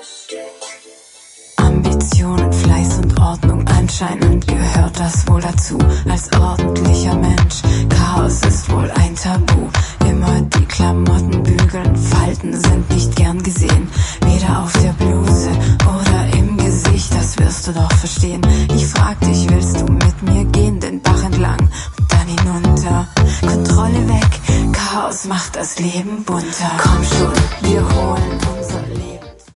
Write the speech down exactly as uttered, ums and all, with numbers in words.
Ambitionen, Fleiß und Ordnung, anscheinend gehört das wohl dazu. Als ordentlicher Mensch, Chaos ist wohl ein Tabu. Immer die Klamotten bügeln, Falten sind nicht gern gesehen. Weder auf der Bluse oder im Gesicht, das wirst du doch verstehen. Ich frag dich, willst du mit mir gehen, den Bach entlang und dann hinunter? Kontrolle weg, Chaos macht das Leben bunter. Komm schon, wir holen uns